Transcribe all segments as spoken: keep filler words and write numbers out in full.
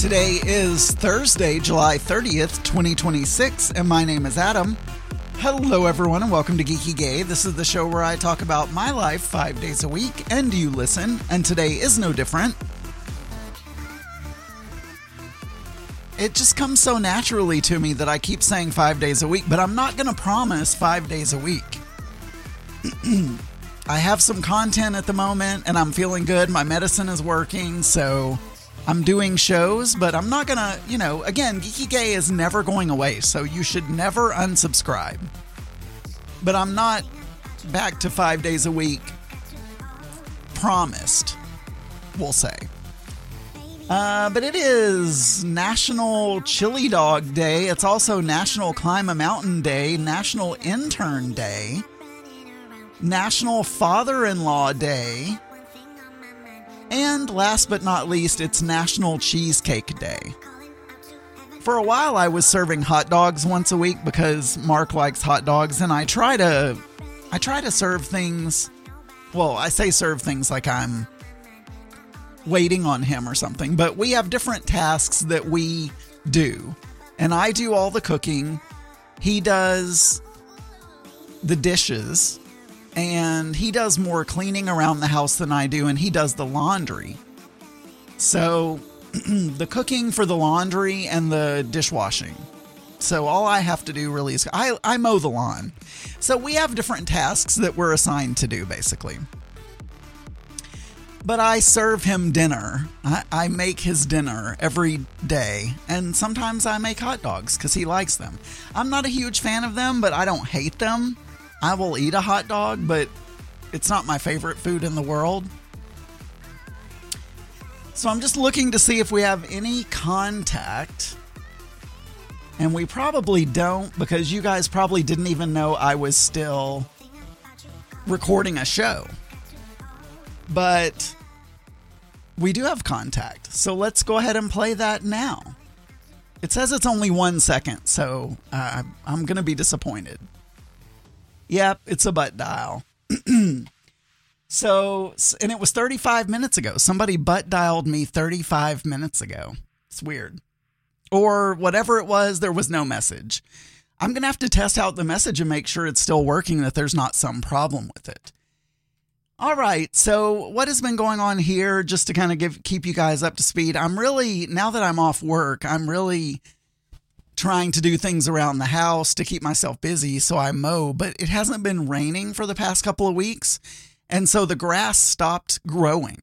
Today is Thursday, July thirtieth, twenty twenty-six, and my name is Adam. Hello, everyone, and welcome to Geeky Gay. This is the show where I talk about my life five days a week, and you listen, and today is no different. It just comes so naturally to me that I keep saying five days a week, but I'm not going to promise five days a week. I have some content at the moment, and I'm feeling good. My medicine is working, so I'm doing shows, but I'm not going to, you know, again, Geeky Gay is never going away, so you should never unsubscribe. But I'm not back to five days a week promised, we'll say. Uh, but it is National Chili Dog Day. It's also National Climb a Mountain Day, National Intern Day, National Father-in-Law Day, and last but not least, it's National Cheesecake Day. For a while, I was serving hot dogs once a week because Mark likes hot dogs, and I try to, I try to serve things. Well, I say serve things like I'm waiting on him or something, but we have different tasks that we do, and I do all the cooking. He does the dishes. And he does more cleaning around the house than I do, and he does the laundry. So, the cooking for the laundry and the dishwashing. So, all I have to do really is, I, I mow the lawn. So, we have different tasks that we're assigned to do, basically. But I serve him dinner. I, I make his dinner every day, and sometimes I make hot dogs because he likes them. I'm not a huge fan of them, but I don't hate them. I will eat a hot dog, but it's not my favorite food in the world. So I'm just looking to see if we have any contact. And we probably don't, because you guys probably didn't even know I was still recording a show. But we do have contact. So let's go ahead and play that now. It says it's only one second, so uh, I'm going to be disappointed. Yep, it's a butt dial. So, and it was thirty-five minutes ago. Somebody butt dialed me thirty-five minutes ago. It's weird. Or whatever it was, there was no message. I'm going to have to test out the message and make sure it's still working, that there's not some problem with it. All right, so what has been going on here, just to kind of give keep you guys up to speed? I'm really, now that I'm off work, I'm really trying to do things around the house to keep myself busy, so I mow, but it hasn't been raining for the past couple of weeks, and so the grass stopped growing.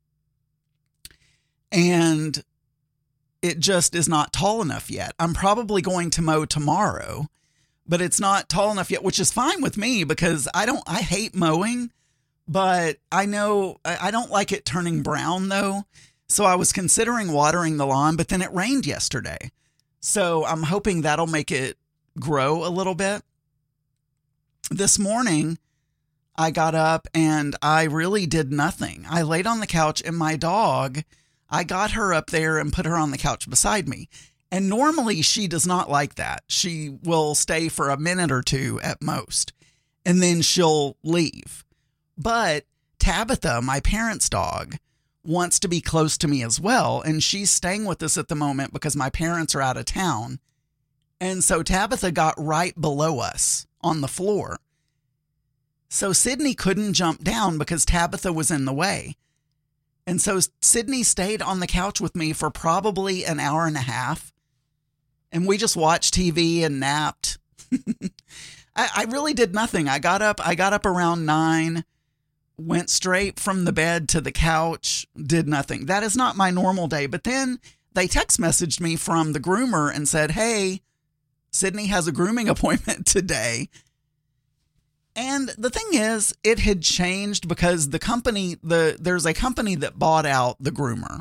And it just is not tall enough yet. I'm probably going to mow tomorrow, but it's not tall enough yet, which is fine with me because I don't, I hate mowing, but I know I don't like it turning brown though. So I was considering watering the lawn, but then it rained yesterday. So I'm hoping that'll make it grow a little bit. This morning, I got up and I really did nothing. I laid on the couch and my dog, I got her up there and put her on the couch beside me. And normally she does not like that. She will stay for a minute or two at most, and then she'll leave. But Tabitha, my parents' dog, wants to be close to me as well, and she's staying with us at the moment because my parents are out of town. And so Tabitha got right below us on the floor. So Sydney couldn't jump down because Tabitha was in the way. And so Sydney stayed on the couch with me for probably an hour and a half, and we just watched T V and napped. I, I really did nothing. I got up, I got up around nine. Went straight from the bed to the couch, did nothing. That is not my normal day. But then they text messaged me from the groomer and said, hey, Sydney has a grooming appointment today. And the thing is, it had changed because the company, the there's a company that bought out the groomer.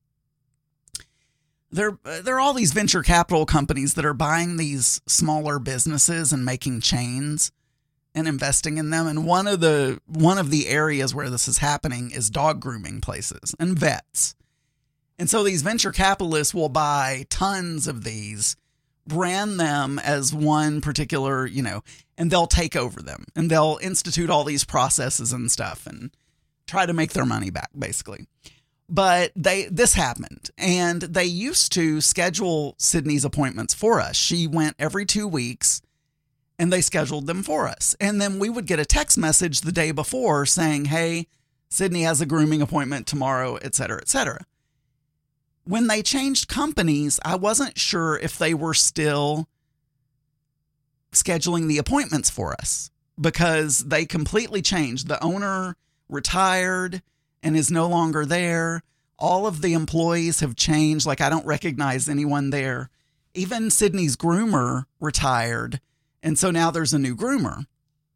There, there are all these venture capital companies that are buying these smaller businesses and making chains and investing in them. And one of the one of the areas where this is happening is dog grooming places and vets. And so these venture capitalists will buy tons of these, brand them as one particular, you know, and they'll take over them and they'll institute all these processes and stuff and try to make their money back, basically. But they this happened, and they used to schedule Sydney's appointments for us. She went every two weeks, and they scheduled them for us. And then we would get a text message the day before saying, hey, Sydney has a grooming appointment tomorrow, et cetera, et cetera. When they changed companies, I wasn't sure if they were still scheduling the appointments for us because they completely changed. The owner retired and is no longer there. All of the employees have changed. Like, I don't recognize anyone there. Even Sydney's groomer retired. And so now there's a new groomer.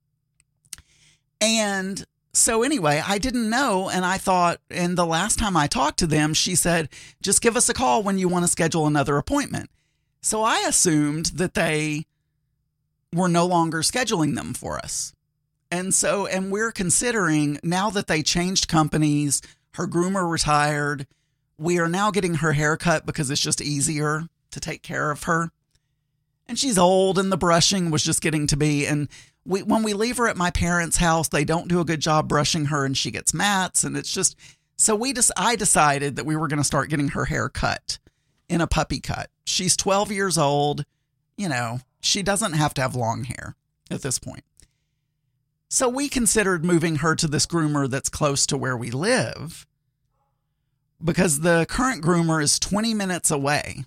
And so anyway, I didn't know. And I thought, and the last time I talked to them, she said, just give us a call when you want to schedule another appointment. So I assumed that they were no longer scheduling them for us. And so, and we're considering now that they changed companies, her groomer retired, we are now getting her hair cut because it's just easier to take care of her. And she's old and the brushing was just getting to be, and we, when we leave her at my parents' house, they don't do a good job brushing her and she gets mats, and it's just, so we just, I decided that we were going to start getting her hair cut in a puppy cut. She's twelve years old. You know, she doesn't have to have long hair at this point. So we considered moving her to this groomer that's close to where we live because the current groomer is twenty minutes away.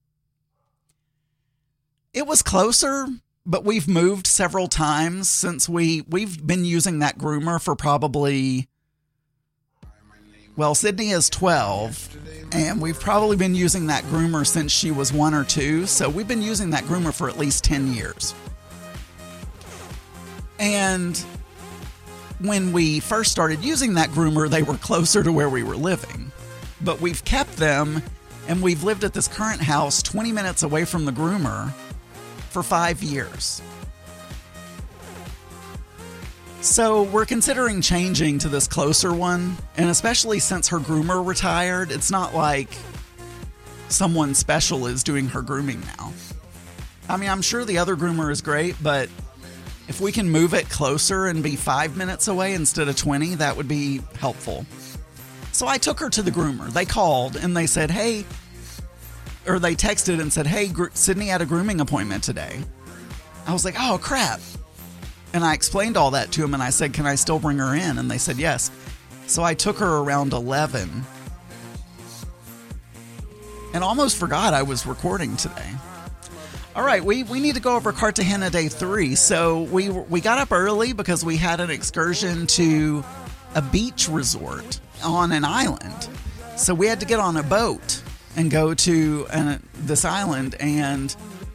It was closer, but we've moved several times since we, we've been using that groomer for probably, well, Sydney is twelve, and we've probably been using that groomer since she was one or two. So we've been using that groomer for at least ten years. And when we first started using that groomer, they were closer to where we were living. But we've kept them, and we've lived at this current house twenty minutes away from the groomer for five years. So we're considering changing to this closer one, and especially since her groomer retired, it's not like someone special is doing her grooming now. I mean, I'm sure the other groomer is great, but if we can move it closer and be five minutes away instead of twenty, that would be helpful. So I took her to the groomer. They called and they said, hey, or they texted and said, hey, Gr- Sydney had a grooming appointment today. I was like, oh, crap. And I explained all that to him and I said, can I still bring her in? And they said, yes. So I took her around eleven and almost forgot I was recording today. All right, we, we need to go over Cartagena day three. So we we got up early because we had an excursion to a beach resort on an island. So we had to get on a boat and go to an, this island, and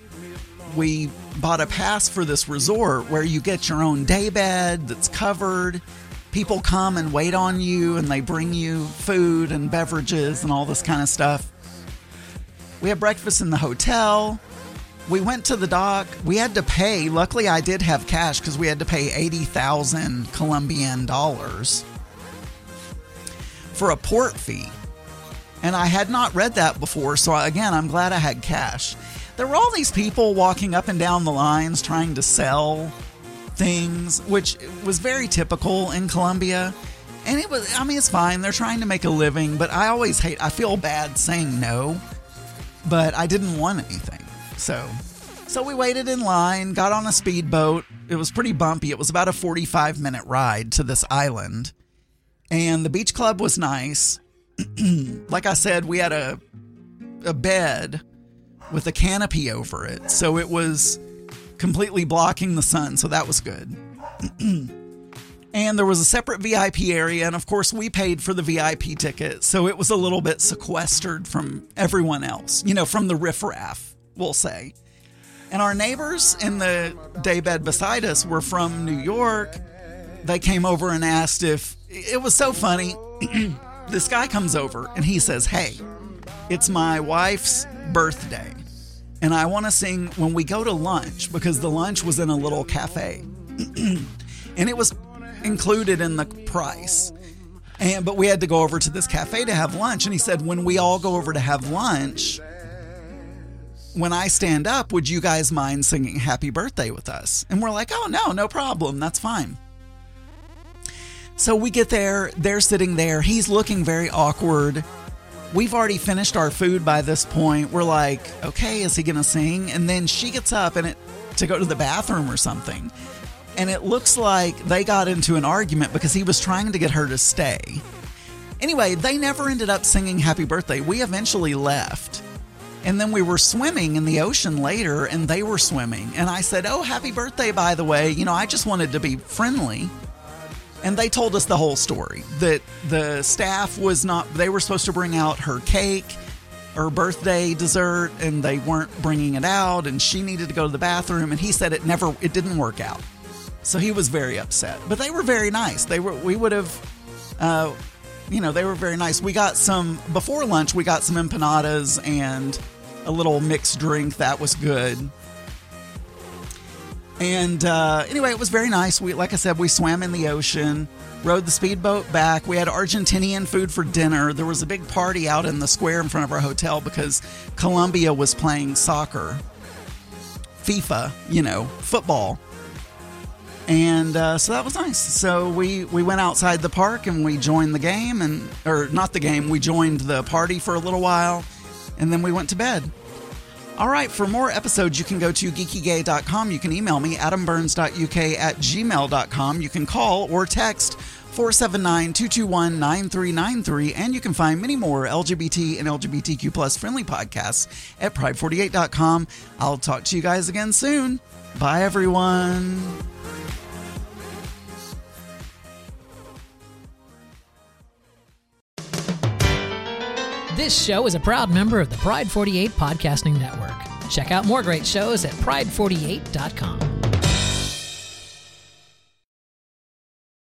we bought a pass for this resort where you get your own day bed that's covered. People come and wait on you, and they bring you food and beverages and all this kind of stuff. We had breakfast in the hotel. We went to the dock. We had to pay. Luckily, I did have cash because we had to pay eighty thousand Colombian dollars for a port fee. And I had not read that before. So again, I'm glad I had cash. There were all these people walking up and down the lines trying to sell things, which was very typical in Colombia. And it was, I mean, it's fine. They're trying to make a living, but I always hate, I feel bad saying no, but I didn't want anything. So, so we waited in line, got on a speedboat. It was pretty bumpy. It was about a forty-five minute ride to this island. And the beach club was nice. Like I said, we had a a bed with a canopy over it. So it was completely blocking the sun. So that was good. And there was a separate V I P area. And of course, we paid for the V I P ticket. So it was a little bit sequestered from everyone else, you know, from the riffraff, we'll say. And our neighbors in the daybed beside us were from New York. They came over and asked if, it was so funny. This guy comes over and he says, hey, it's my wife's birthday, and I want to sing when we go to lunch, because the lunch was in a little cafe and it was included in the price. And, but we had to go over to this cafe to have lunch. And he said, when we all go over to have lunch, when I stand up, would you guys mind singing happy birthday with us? And we're like, oh, no, no problem. That's fine. So we get there, they're sitting there, he's looking very awkward. We've already finished our food by this point. We're like, okay, is he going to sing? And then she gets up and it to go to the bathroom or something. And it looks like they got into an argument because he was trying to get her to stay. Anyway, they never ended up singing Happy Birthday. We eventually left. And then we were swimming in the ocean later, and they were swimming. And I said, oh, happy birthday, by the way. You know, I just wanted to be friendly. And they told us the whole story, that the staff was not, they were supposed to bring out her cake, her birthday dessert, and they weren't bringing it out, and she needed to go to the bathroom, and he said it never, it didn't work out. So he was very upset. But they were very nice. They were, we would have, uh, you know, they were very nice. We got some, before lunch, we got some empanadas and a little mixed drink. That was good. And uh, anyway, it was very nice. We, like I said, we swam in the ocean, rode the speedboat back. We had Argentinian food for dinner. There was a big party out in the square in front of our hotel because Colombia was playing soccer, FIFA, you know, football. And uh, so that was nice. So we, we went outside the park and we joined the game, and or not the game, we joined the party for a little while, and then we went to bed. All right, for more episodes, you can go to geeky gay dot com. You can email me, adam burns dot u k at gmail dot com. You can call or text four seven nine, two two one, nine three nine three, and you can find many more L G B T and L G B T Q plus friendly podcasts at pride forty-eight dot com. I'll talk to you guys again soon. Bye, everyone. This show is a proud member of the Pride forty-eight Podcasting Network. Check out more great shows at pride forty-eight dot com.